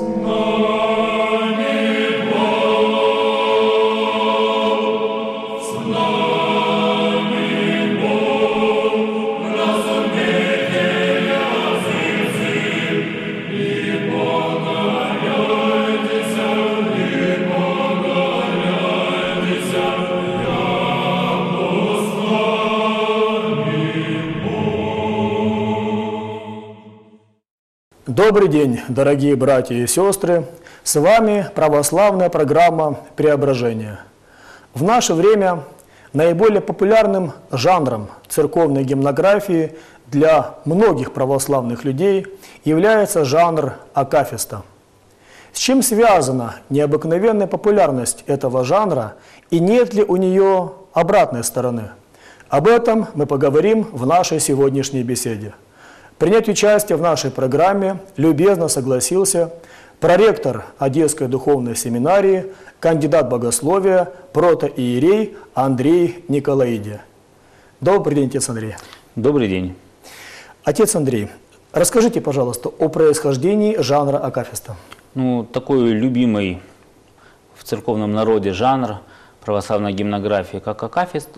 Добрый день, дорогие братья и сестры! С вами православная программа «Преображение». В наше время наиболее популярным жанром церковной гимнографии для многих православных людей является жанр акафиста. С чем связана необыкновенная популярность этого жанра и нет ли у нее обратной стороны? Об этом мы поговорим в нашей сегодняшней беседе. Принять участие в нашей программе любезно согласился проректор Одесской духовной семинарии, кандидат богословия, протоиерей Андрей Николаиди. Добрый день, отец Андрей. Добрый день. Отец Андрей, расскажите, пожалуйста, о происхождении жанра акафиста. Такой любимый в церковном народе жанр православной гимнографии, как акафист,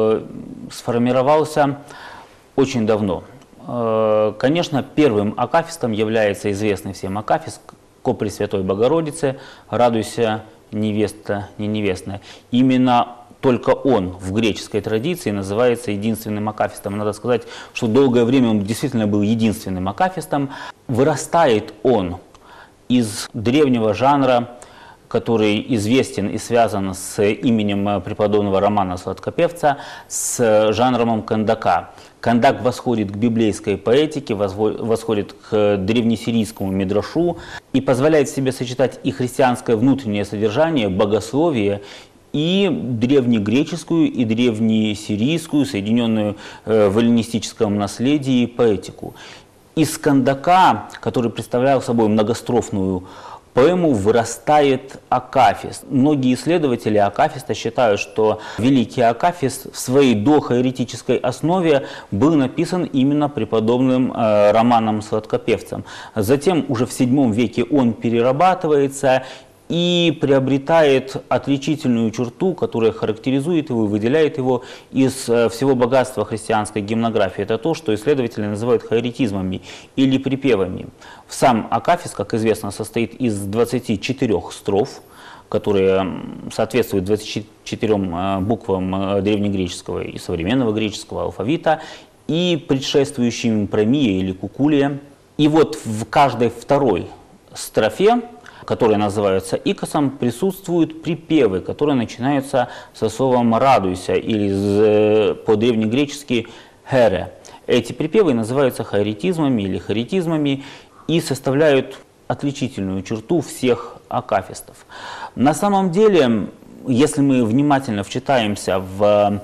сформировался очень давно. Конечно, первым акафистом является известный всем акафист ко Пресвятой Богородице «Радуйся, невеста не невестная». Именно только он в греческой традиции называется единственным акафистом. Надо сказать, что долгое время он действительно был единственным акафистом. Вырастает он из древнего жанра, который известен и связан с именем преподобного Романа Сладкопевца, с жанром кандака. Кандак восходит к библейской поэтике, восходит к древнесирийскому мидрашу и позволяет в себе сочетать и христианское внутреннее содержание, богословие, и древнегреческую, и древнесирийскую, соединенную в эллинистическом наследии, поэтику. Из кандака, который представлял собой многострофную поэму, вырастает акафист. Многие исследователи акафиста считают, что великий акафист в своей дохоэретической основе был написан именно преподобным Романом Сладкопевцем. Затем уже в VII веке он перерабатывается и приобретает отличительную черту, которая характеризует его и выделяет его из всего богатства христианской гимнографии. Это то, что исследователи называют харетизмами или припевами. Сам акафист, как известно, состоит из 24 строф, которые соответствуют 24 буквам древнегреческого и современного греческого алфавита и предшествующим промия или кукулия. И вот в каждой второй строфе, которые называются икосом, присутствуют припевы, которые начинаются со словом «радуйся» или по-древнегречески «хере». Эти припевы называются харетизмами или харитизмами и составляют отличительную черту всех акафистов. На самом деле, если мы внимательно вчитаемся в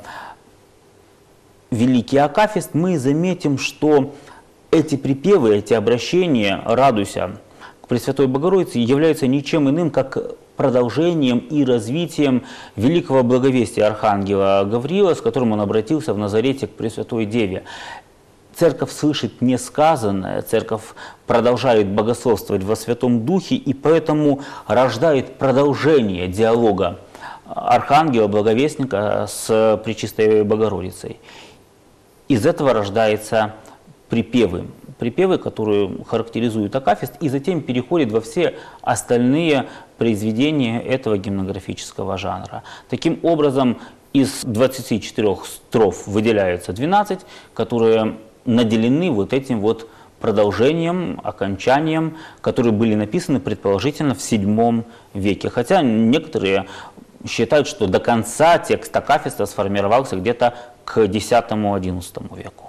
великий акафист, мы заметим, что эти припевы, эти обращения «радуйся» к Пресвятой Богородице являются ничем иным, как продолжением и развитием великого благовестия архангела Гавриила, с которым он обратился в Назарете к Пресвятой Деве. Церковь слышит несказанное, церковь продолжает богословствовать во Святом Духе и поэтому рождает продолжение диалога архангела, благовестника с Пречистой Богородицей. Из этого рождаются припевы. Припевы, которые характеризуют акафист, и затем переходят во все остальные произведения этого гимнографического жанра. Таким образом, из 24 строф выделяются 12, которые наделены вот этим вот продолжением, окончанием, которые были написаны предположительно в VII веке. Хотя некоторые считают, что до конца текст акафиста сформировался где-то к X-XI веку.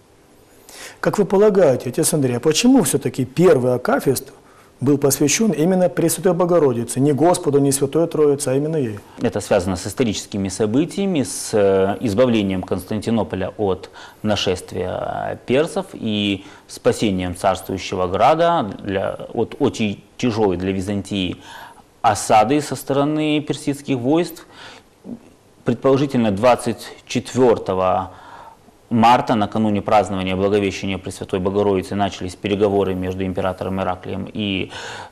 Как вы полагаете, отец Андрей, а почему все-таки первый акафист был посвящен именно Пресвятой Богородице, не Господу, не Святой Троице, а именно ей? Это связано с историческими событиями, с избавлением Константинополя от нашествия персов и спасением царствующего града от очень тяжелой для Византии осады со стороны персидских войск. Предположительно, 24 марта, накануне празднования Благовещения Пресвятой Богородицы, начались переговоры между императором Ираклием и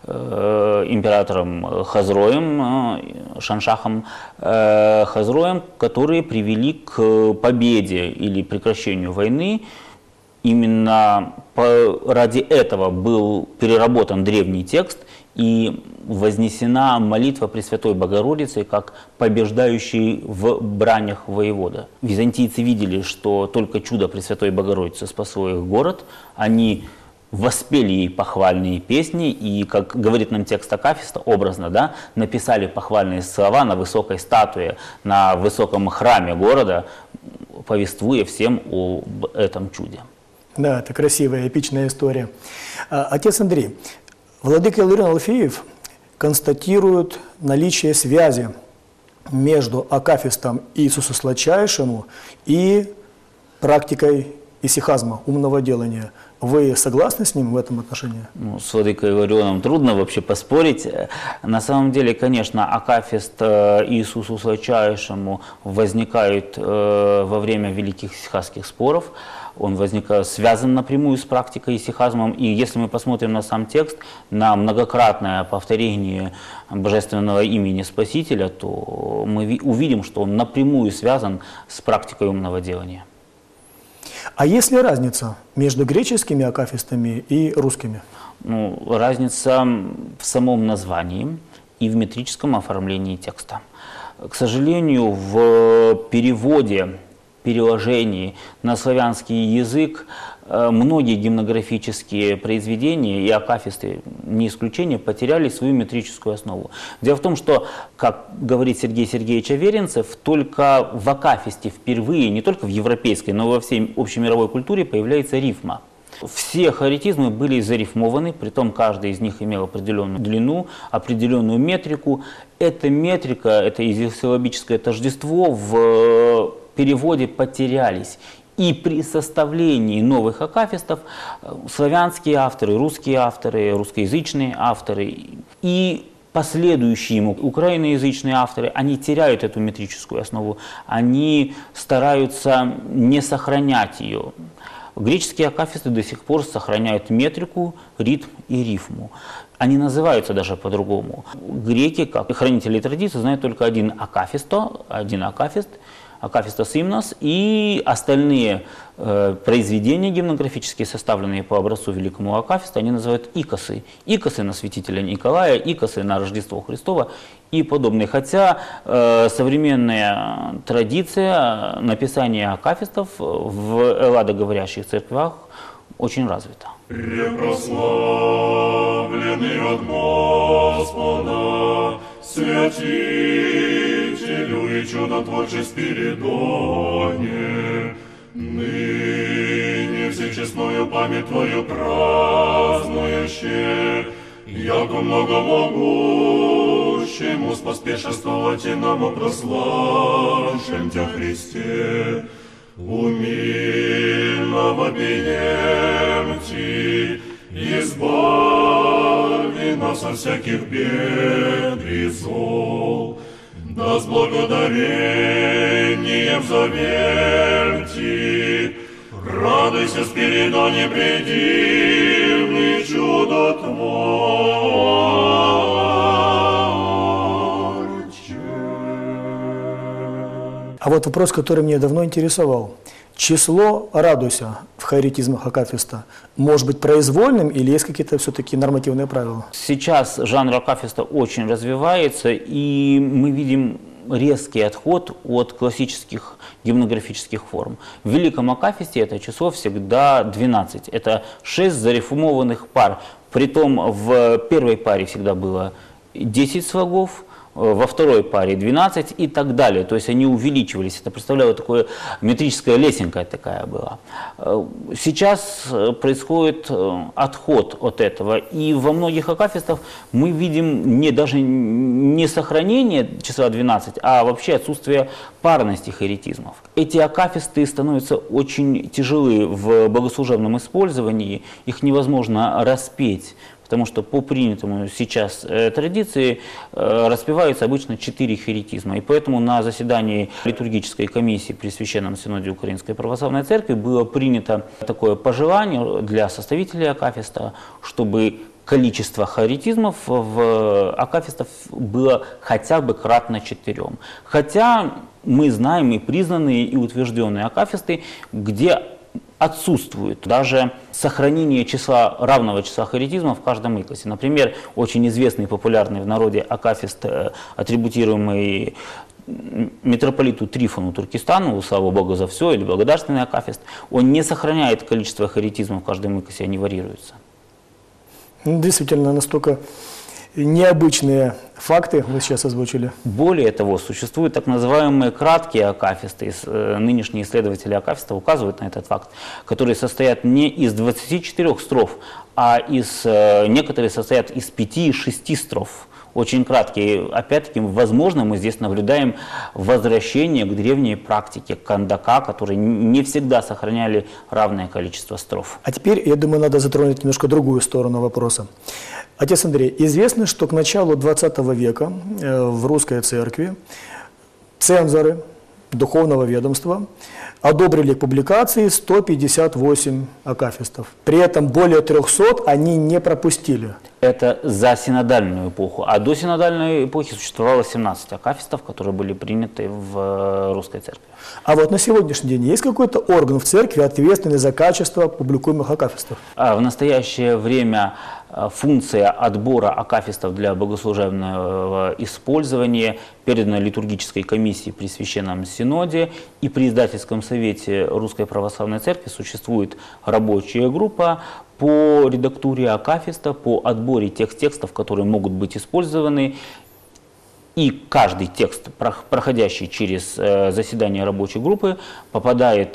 императором Хазроем, Шаншахом Хазроем, которые привели к победе или прекращению войны. Именно ради этого был переработан древний текст и вознесена молитва Пресвятой Богородицы как побеждающий в бранях воевода. Византийцы видели, что только чудо Пресвятой Богородицы спасло их город. Они воспели ей похвальные песни и, как говорит нам текст акафиста, образно, да, написали похвальные слова на высокой статуе, на высоком храме города, повествуя всем об этом чуде. Да, это красивая, эпичная история. Отец Андрей, владыка Иларион Алфеев констатирует наличие связи между акафистом Иисусу Сладчайшему и практикой исихазма, умного делания. Вы согласны с ним в этом отношении? Ну, с владыкой Иларионом трудно вообще поспорить. На самом деле, конечно, акафист Иисусу Сладчайшему возникает во время великих исихазских споров. Он связан напрямую с практикой исихазмом. И если мы посмотрим на сам текст, на многократное повторение божественного имени Спасителя, то мы увидим, что он напрямую связан с практикой умного делания. А есть ли разница между греческими акафистами и русскими? Ну, разница в самом названии и в метрическом оформлении текста. К сожалению, в переложении на славянский язык многие гимнографические произведения, и акафисты, не исключение, потеряли свою метрическую основу. Дело в том, что, как говорит Сергей Сергеевич Аверинцев, только в акафисте впервые, не только в европейской, но и во всей общемировой культуре появляется рифма. Все харетизмы были зарифмованы, притом каждый из них имел определенную длину, определенную метрику. Эта метрика, это изосиллабическое тождество в переводе потерялись. И при составлении новых акафистов славянские авторы, русскоязычные авторы и последующие ему украиноязычные авторы, они теряют эту метрическую основу, они стараются не сохранять ее. Греческие акафисты до сих пор сохраняют метрику, ритм и рифму. Они называются даже по-другому. Греки, как хранители традиции, знают только один акафист, акафистос имнос, и остальные произведения гимнографические, составленные по образцу великому акафиста, они называют икосы. Икосы на святителя Николая, икосы на Рождество Христово и подобные. Хотя современная традиция написания акафистов в элладоговорящих церквях очень развита. Препрославленный от Господа, святителю и чудотворче Спиридоне, ныне всечестную память Твою празднующие, яко многомогущему споспешествовать и нам прославшим Тя, Христе, умильно вопием Ти, избави нас от всяких бед и зол, да с благодарением взовем Ти. Радуйся, Спиридоне, предивный чудотворче. А вот вопрос, который меня давно интересовал. Число «радуйся» в харетизмах акафиста может быть произвольным или есть какие-то все-таки нормативные правила? Сейчас жанр акафиста очень развивается, и мы видим резкий отход от классических гимнографических форм. В великом акафисте это число всегда 12. Это 6 зарифмованных пар. Притом в первой паре всегда было 10 слогов, во второй паре 12 и так далее. То есть они увеличивались. Это представляло такое метрическая лесенка такая была. Сейчас происходит отход от этого. И во многих акафистах мы видим даже не сохранение числа 12, а вообще отсутствие парности харетизмов. Эти акафисты становятся очень тяжелы в богослужебном использовании. Их невозможно распеть, потому что по принятому сейчас традиции распеваются обычно 4 херитизма. И поэтому на заседании литургической комиссии при Священном Синоде Украинской Православной Церкви было принято такое пожелание для составителей акафиста, чтобы количество хоритизмов в акафистов было хотя бы кратно 4. Хотя мы знаем и признанные, и утвержденные акафисты, где отсутствует даже сохранение равного числа хоритизмов в каждом икосе. Например, очень известный и популярный в народе акафист, атрибутируемый митрополиту Трифону Туркестану, слава Богу за все, или благодарственный акафист, он не сохраняет количество хоритизмов в каждом икосе, они варьируются. Действительно, настолько необычные факты вы сейчас озвучили. Более того, существуют так называемые краткие акафисты. Нынешние исследователи акафиста указывают на этот факт, которые состоят не из 24 строф, а некоторые состоят из 5-6 строф. Очень краткие. Опять-таки, возможно, мы здесь наблюдаем возвращение к древней практике кандака, которые не всегда сохраняли равное количество строф. А теперь, я думаю, надо затронуть немножко другую сторону вопроса. Отец Андрей, известно, что к началу 20 века в русской церкви цензоры духовного ведомства одобрили к публикации 158 акафистов. При этом более 300 они не пропустили. Это за синодальную эпоху. А до синодальной эпохи существовало 17 акафистов, которые были приняты в русской церкви. А вот на сегодняшний день есть какой-то орган в церкви, ответственный за качество публикуемых акафистов? В настоящее время функция отбора акафистов для богослужебного использования передана литургической комиссии при Священном Синоде, и при издательском совете Русской Православной Церкви существует рабочая группа по редактуре акафиста, по отборе тех текстов, которые могут быть использованы. И каждый текст, проходящий через заседание рабочей группы, попадает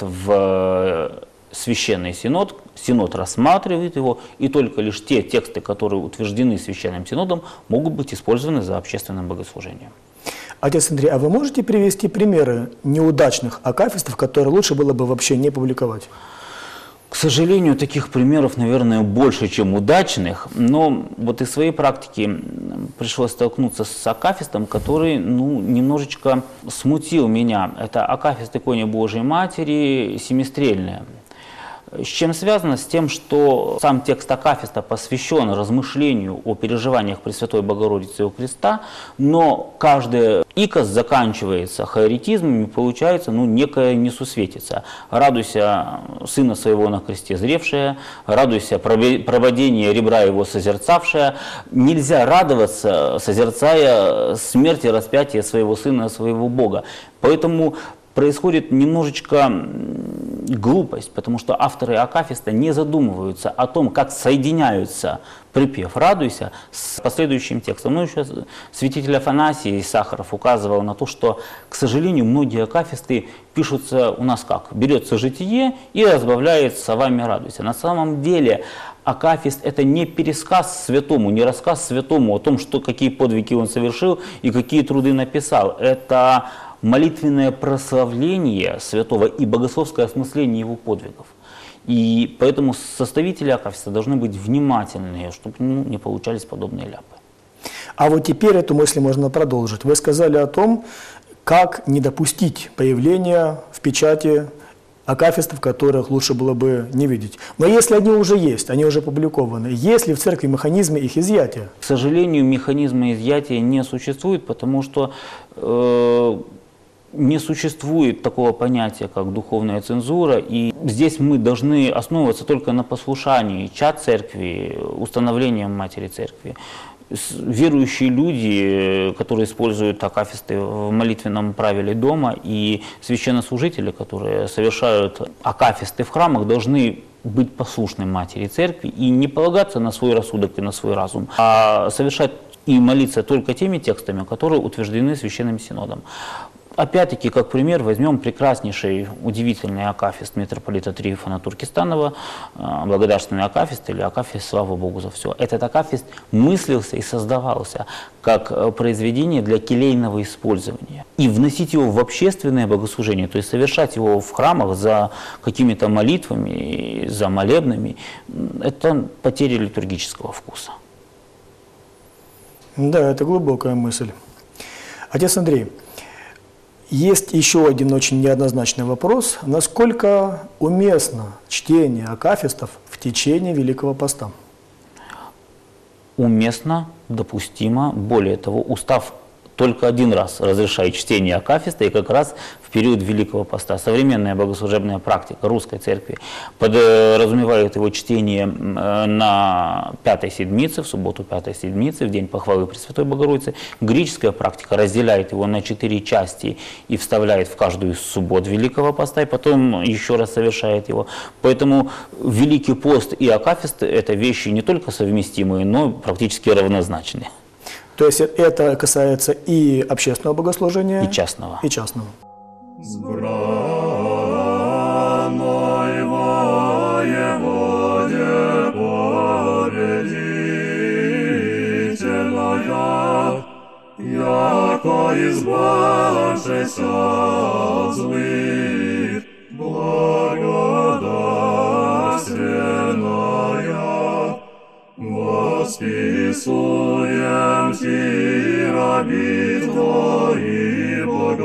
в Священный Синод. Синод рассматривает его, и только лишь те тексты, которые утверждены Священным Синодом, могут быть использованы за общественным богослужением. Отец Андрей, а вы можете привести примеры неудачных акафистов, которые лучше было бы вообще не публиковать? К сожалению, таких примеров, наверное, больше, чем удачных, но вот из своей практики пришлось столкнуться с акафистом, который немножечко смутил меня. Это акафист иконе Божией Матери семистрельная. С чем связано? С тем, что сам текст акафиста посвящен размышлению о переживаниях Пресвятой Богородицы у креста, но каждый икос заканчивается хоритизмами, получается некая несусветица. «Радуйся, сына своего на кресте зревшая», «Радуйся, прободение ребра его созерцавшая». Нельзя радоваться, созерцая смерть и распятие своего сына, своего Бога. Поэтому происходит немножечко глупость, потому что авторы акафиста не задумываются о том, как соединяются припев «Радуйся» с последующим текстом. Еще святитель Афанасий Сахаров указывал на то, что, к сожалению, многие акафисты пишутся у нас как? Берется житие и разбавляет словами «Радуйся». На самом деле акафист – это не пересказ святому, не рассказ святому о том, какие подвиги он совершил и какие труды написал. Это молитвенное прославление святого и богословское осмысление его подвигов. И поэтому составители акафиста должны быть внимательны, чтобы не получались подобные ляпы. А вот теперь эту мысль можно продолжить. Вы сказали о том, как не допустить появления в печати акафистов, которых лучше было бы не видеть. Но если они уже есть, они уже опубликованы, есть ли в церкви механизмы их изъятия? К сожалению, механизма изъятия не существует, потому что не существует такого понятия, как духовная цензура, и здесь мы должны основываться только на послушании чад церкви, установлением Матери Церкви. Верующие люди, которые используют акафисты в молитвенном правиле дома, и священнослужители, которые совершают акафисты в храмах, должны быть послушны Матери Церкви и не полагаться на свой рассудок и на свой разум, а совершать и молиться только теми текстами, которые утверждены Священным Синодом. Опять-таки, как пример, возьмем прекраснейший, удивительный акафист митрополита Трифона Туркестанова, благодарственный акафист или акафист «Слава Богу за все». Этот акафист мыслился и создавался как произведение для келейного использования. И вносить его в общественное богослужение, то есть совершать его в храмах за какими-то молитвами, за молебными, это потеря литургического вкуса. Да, это глубокая мысль. Отец Андрей, есть еще один очень неоднозначный вопрос. Насколько уместно чтение акафистов в течение Великого Поста? Уместно, допустимо. Более того, устав только один раз разрешает чтение акафиста, и как раз в период Великого Поста. Современная богослужебная практика Русской Церкви подразумевает его чтение на Пятой Седмице, в субботу Пятой Седмицы, в день похвалы Пресвятой Богородицы. Греческая практика разделяет его на 4 части и вставляет в каждую из суббот Великого Поста, и потом еще раз совершает его. Поэтому Великий Пост и акафист – это вещи не только совместимые, но практически равнозначные. То есть это касается и общественного богослужения, И частного. И частного. С браной воеводе победительная, яко избавшись от злых, благодатственная, восписуем Ти, раби Твои,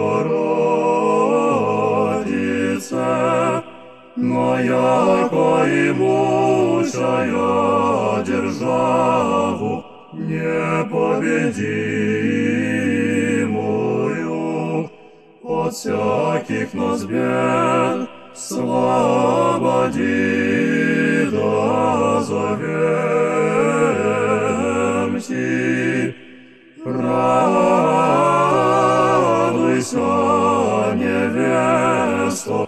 Богородице, но яко имущая державу непобедимую, от всяких нас бед слободи дозовем Ти. Радуйся, невесто,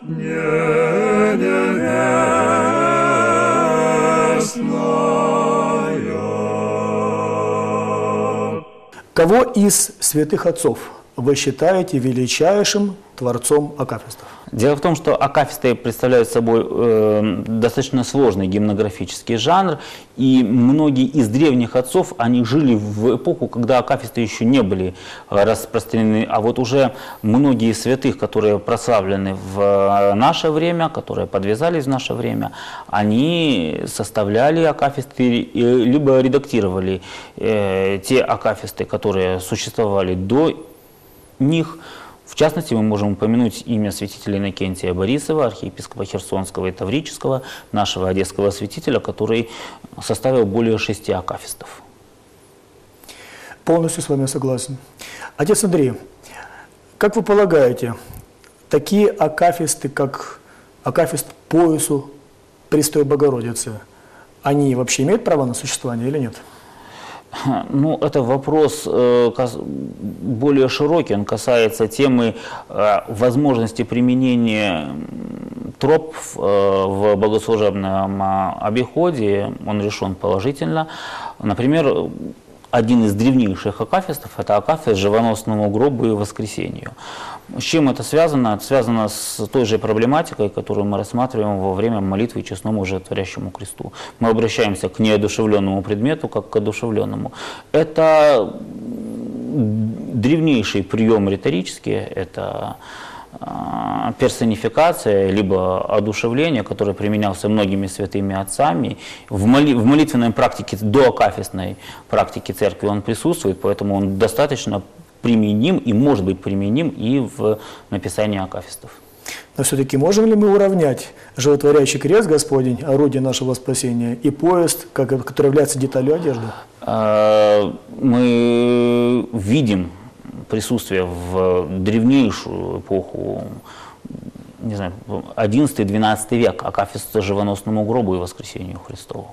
невестная. Кого из святых отцов вы считаете величайшим творцом акафистов? Дело в том, что акафисты представляют собой достаточно сложный гимнографический жанр, и многие из древних отцов, они жили в эпоху, когда акафисты еще не были распространены, а вот уже многие святых, которые прославлены в наше время, которые подвязались в наше время, они составляли акафисты, либо редактировали те акафисты, которые существовали до них. В частности, мы можем упомянуть имя святителя Иннокентия Борисова, архиепископа Херсонского и Таврического, нашего одесского святителя, который составил более 6 акафистов. Полностью с вами согласен. Отец Андрей, как вы полагаете, такие акафисты, как акафист поясу Престой Богородицы, они вообще имеют право на существование или нет? Ну, это вопрос более широкий, он касается темы возможности применения троп в богослужебном обиходе, он решен положительно. Например, один из древнейших акафистов – это акафист живоносному гробу и воскресению. С чем это связано? Это связано с той же проблематикой, которую мы рассматриваем во время молитвы честному животворящему кресту. Мы обращаемся к неодушевленному предмету, как к одушевленному. Это древнейший прием риторический, это персонификация, либо одушевление, которое применялся многими святыми отцами. В молитвенной практике, до акафистной практики церкви он присутствует, поэтому он достаточно применим и может быть применим и в написании акафистов. Но все-таки можем ли мы уравнять животворящий крест Господень, орудие нашего спасения, и поезд, который является деталью одежды? Мы видим присутствие в древнейшую эпоху, не знаю, 11-12 век, акафиста живоносному гробу и воскресению Христову.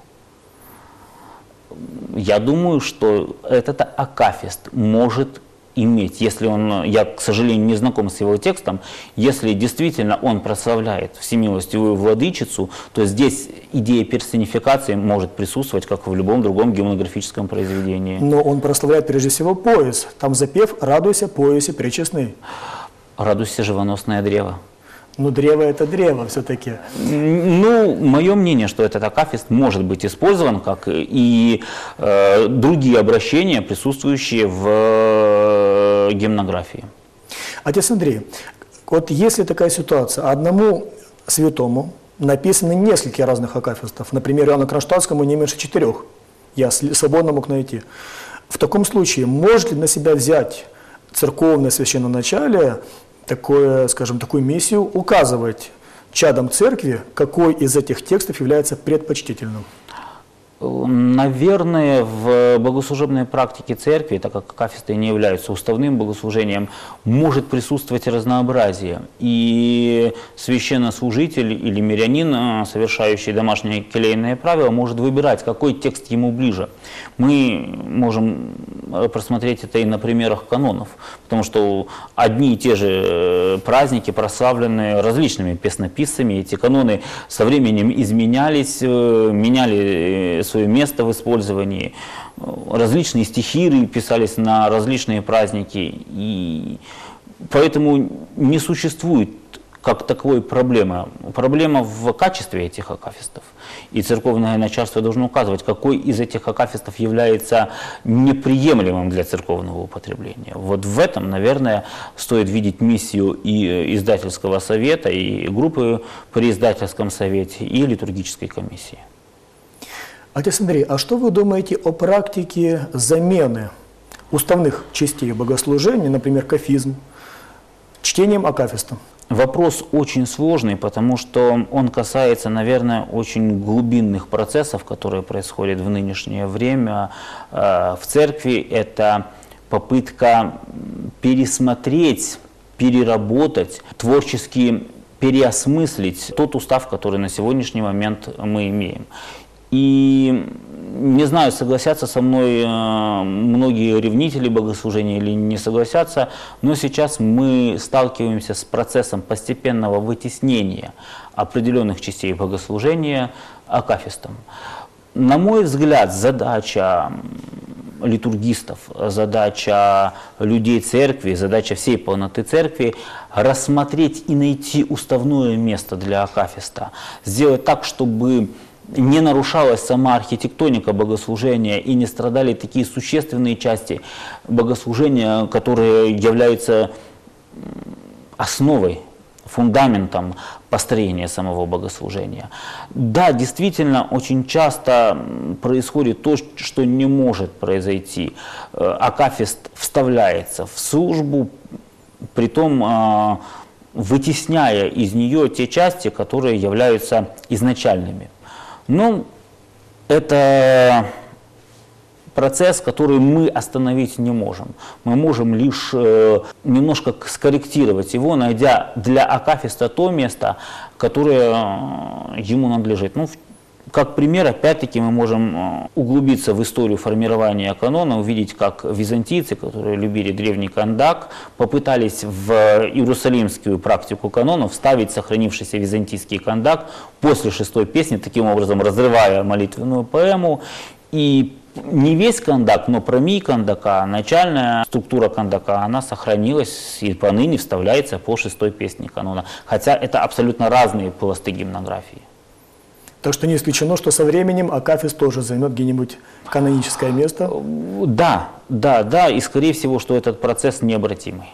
Я думаю, что этот акафист может иметь, если он, я, к сожалению, не знаком с его текстом, если действительно он прославляет всемилостивую владычицу, то здесь идея персонификации может присутствовать, как и в любом другом гимнографическом произведении. Но он прославляет прежде всего пояс. Там запев «Радуйся, поясе пречестный». Радуйся, живоносное древо. Но древо – это древо все-таки. Ну, мое мнение, что этот акафист может быть использован, как и другие обращения, присутствующие в гимнографии. Отец Андрей, вот если такая ситуация, одному святому написаны несколько разных акафистов, например, Иоанну Кронштадтскому не меньше 4, я свободно мог найти. В таком случае, может ли на себя взять церковное священноначалие такое, скажем, такую миссию указывать чадам церкви, какой из этих текстов является предпочтительным? Наверное, в богослужебной практике церкви, так как акафисты не являются уставным богослужением, может присутствовать разнообразие. И священнослужитель или мирянин, совершающий домашнее келейное правило, может выбирать, какой текст ему ближе. Мы можем просмотреть это и на примерах канонов, потому что одни и те же праздники прославлены различными песнописцами. Эти каноны со временем изменялись, меняли свое место в использовании. Различные стихиры писались на различные праздники, и поэтому не существует как таковой проблемы. Проблема в качестве этих акафистов. И церковное начальство должно указывать, какой из этих акафистов является неприемлемым для церковного употребления. Вот в этом, наверное, стоит видеть миссию и издательского совета, и группы при издательском совете, и литургической комиссии. Отец Андрей, а что вы думаете о практике замены уставных частей богослужения, например, кафизм, чтением акафиста? Вопрос очень сложный, потому что он касается, наверное, очень глубинных процессов, которые происходят в нынешнее время в церкви. Это попытка пересмотреть, переработать, творчески переосмыслить тот устав, который на сегодняшний момент мы имеем. И не знаю, согласятся со мной многие ревнители богослужения или не согласятся, но сейчас мы сталкиваемся с процессом постепенного вытеснения определенных частей богослужения акафистом. На мой взгляд, задача литургистов, задача людей церкви, задача всей полноты церкви рассмотреть и найти уставное место для акафиста, сделать так, чтобы не нарушалась сама архитектоника богослужения и не страдали такие существенные части богослужения, которые являются основой, фундаментом построения самого богослужения. Да, действительно, очень часто происходит то, что не может произойти. Акафист вставляется в службу, притом вытесняя из нее те части, которые являются изначальными. Ну, это процесс, который мы остановить не можем. Мы можем лишь немножко скорректировать его, найдя для акафиста то место, которое ему надлежит. Ну, как пример, опять-таки, мы можем углубиться в историю формирования канона, увидеть, как византийцы, которые любили древний кандак, попытались в иерусалимскую практику канона вставить сохранившийся византийский кандак после шестой песни, таким образом разрывая молитвенную поэму. И не весь кандак, но промий кандака, начальная структура кандака, она сохранилась и поныне вставляется по шестой песне канона. Хотя это абсолютно разные пласты гимнографии. Так что не исключено, что со временем акафист тоже займет где-нибудь каноническое место? Да, и скорее всего, что этот процесс необратимый.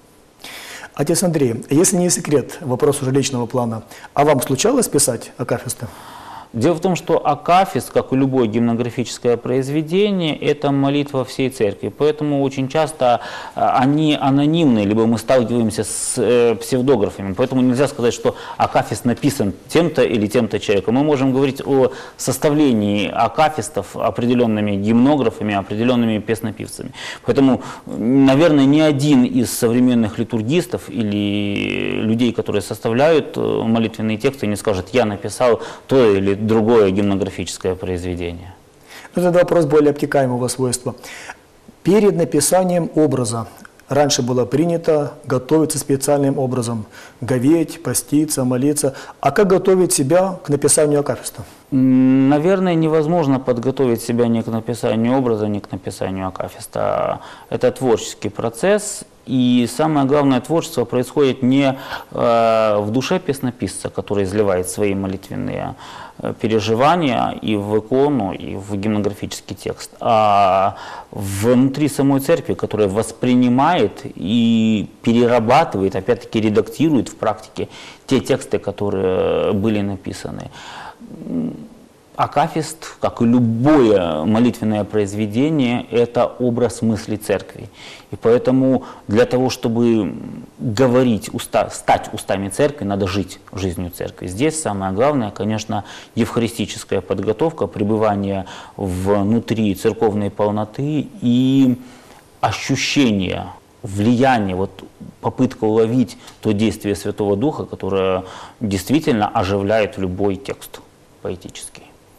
Отец Андрей, если не секрет, вопрос уже личного плана, а вам случалось писать акафисты? Дело в том, что акафист, как и любое гимнографическое произведение, это молитва всей церкви. Поэтому очень часто они анонимны, либо мы сталкиваемся с псевдографами. Поэтому нельзя сказать, что акафист написан тем-то или тем-то человеком. Мы можем говорить о составлении акафистов определенными гимнографами, определенными песнопевцами. Поэтому, наверное, ни один из современных литургистов или людей, которые составляют молитвенные тексты, не скажет: я написал то или другое гимнографическое произведение. Это вопрос более обтекаемого свойства. Перед написанием образа раньше было принято готовиться специальным образом, говеть, поститься, молиться. А как готовить себя к написанию акафиста? Наверное, невозможно подготовить себя ни к написанию образа, ни к написанию акафиста. Это творческий процесс. И самое главное, творчество происходит не в душе песнописца, который изливает свои молитвенные переживания и в икону, и в гимнографический текст, а внутри самой церкви, которая воспринимает и перерабатывает, опять-таки редактирует в практике те тексты, которые были написаны. акафист, как и любое молитвенное произведение, это образ мысли церкви. И поэтому для того, чтобы говорить, стать устами церкви, надо жить жизнью церкви. Здесь самое главное, конечно, евхаристическая подготовка, пребывание внутри церковной полноты и ощущение, влияние, вот попытка уловить то действие Святого Духа, которое действительно оживляет любой текст поэтический.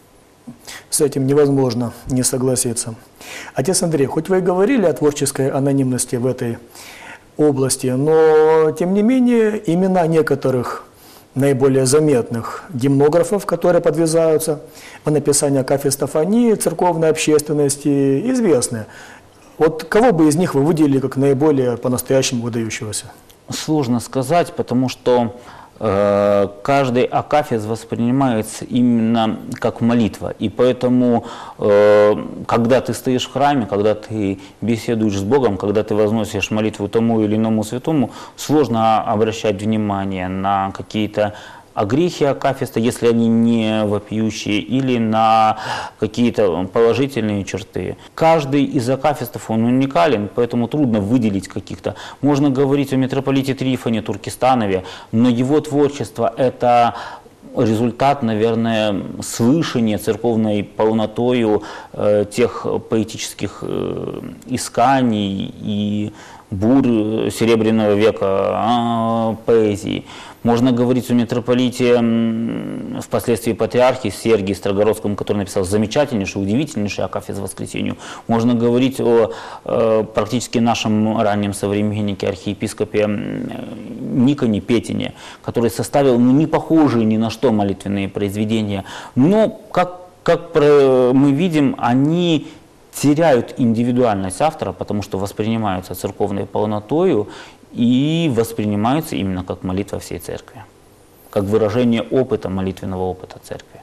С этим невозможно не согласиться. Отец Андрей, хоть вы и говорили о творческой анонимности в этой области, но тем не менее имена некоторых наиболее заметных гимнографов, которые подвязаются в написании акафистов, они церковной общественности известны. Вот кого бы из них вы выделили как наиболее по-настоящему выдающегося? Сложно сказать, потому что каждый акафист воспринимается именно как молитва. И поэтому, когда ты стоишь в храме, когда ты беседуешь с Богом, когда ты возносишь молитву тому или иному святому, сложно обращать внимание на какие-то огрехи акафиста, если они не вопиющие, или на какие-то положительные черты. Каждый из акафистов, он уникален, поэтому трудно выделить каких-то. Можно говорить о митрополите Трифоне Туркестанове, но его творчество – это результат, наверное, слышания церковной полнотою тех поэтических исканий и бур Серебряного века поэзии. Можно говорить о митрополите, впоследствии патриархе Сергии Строгородском, который написал замечательнейший, удивительнейший акафист воскресению. Можно говорить о практически нашем раннем современнике, архиепископе Никоне Петине, который составил не похожие ни на что молитвенные произведения. Но, как мы видим, они теряют индивидуальность автора, потому что воспринимаются церковной полнотою и воспринимаются именно как молитва всей церкви, как выражение опыта, молитвенного опыта церкви.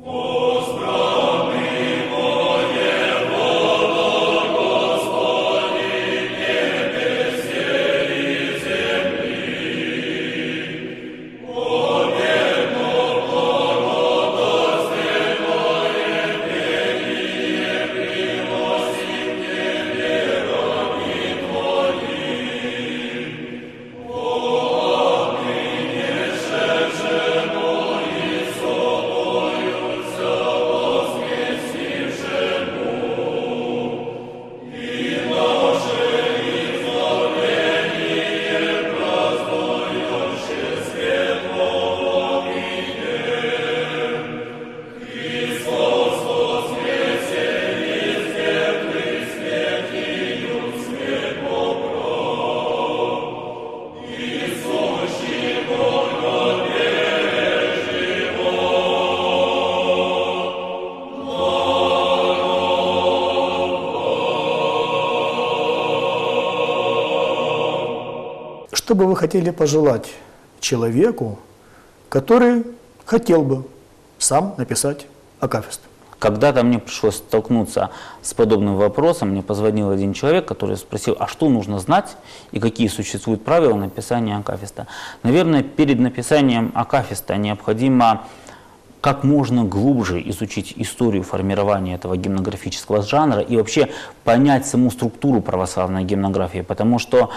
Что бы вы хотели пожелать человеку, который хотел бы сам написать акафист? Когда-то мне пришлось столкнуться с подобным вопросом. Мне позвонил один человек, который спросил, а что нужно знать и какие существуют правила написания акафиста. Наверное, перед написанием акафиста необходимо как можно глубже изучить историю формирования этого гимнографического жанра и вообще понять саму структуру православной гимнографии, потому что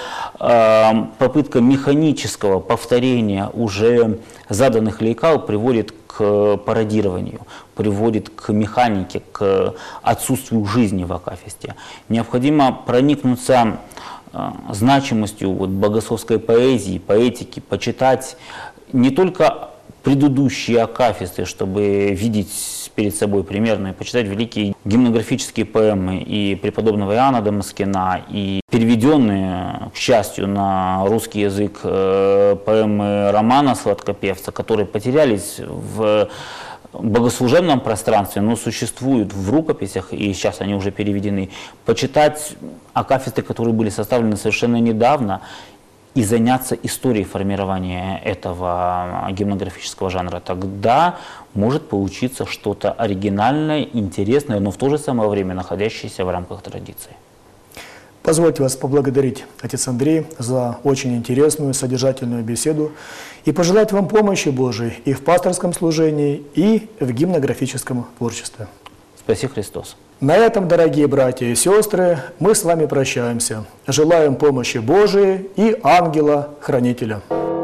попытка механического повторения уже заданных лекал приводит к пародированию, приводит к механике, к отсутствию жизни в акафисте. Необходимо проникнуться значимостью богословской поэзии, поэтики, почитать не только предыдущие акафисты, чтобы видеть перед собой примерно и почитать великие гимнографические поэмы и преподобного Иоанна Дамаскина, и переведенные, к счастью, на русский язык поэмы Романа Сладкопевца, которые потерялись в богослужебном пространстве, но существуют в рукописях, и сейчас они уже переведены. Почитать акафисты, которые были составлены совершенно недавно, и заняться историей формирования этого гимнографического жанра. Тогда может получиться что-то оригинальное, интересное, но в то же самое время находящееся в рамках традиции. Позвольте вас поблагодарить, отец Андрей, за очень интересную, содержательную беседу и пожелать вам помощи Божией и в пасторском служении, и в гимнографическом творчестве. Спаси Христос. На этом, дорогие братья и сестры, мы с вами прощаемся. Желаем помощи Божией и ангела-хранителя.